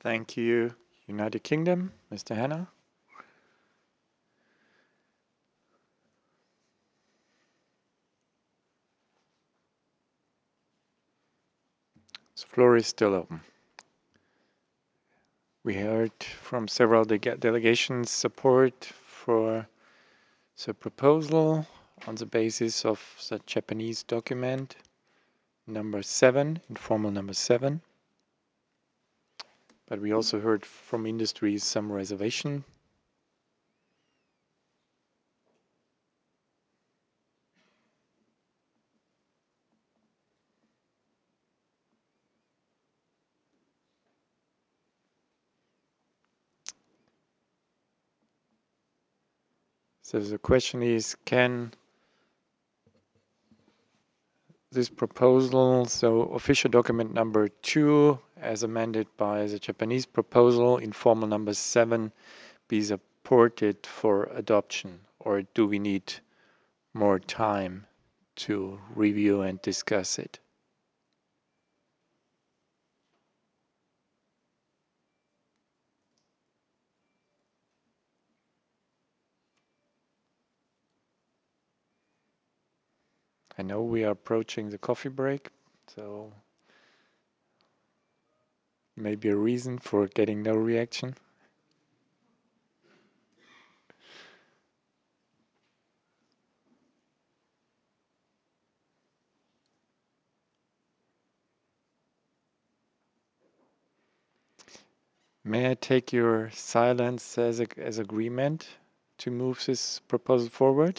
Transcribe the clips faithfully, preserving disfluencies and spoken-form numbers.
Thank you, United Kingdom, Mister Hanna. The floor is still open. We heard from several de delegations support for the proposal on the basis of the Japanese document number seven, informal number seven. But we also heard from industry some reservation. So the question is, can this proposal, so official document number two, as amended by the Japanese proposal, informal number seven, be supported for adoption, or do we need more time to review and discuss it? I know we are approaching the coffee break, so maybe a reason for getting no reaction. May I take your silence as, a, as agreement to move this proposal forward?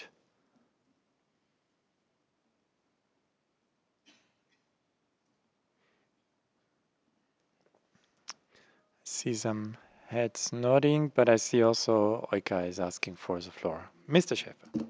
I see some heads nodding, but I see also Oika is asking for the floor. Mister Schäfer.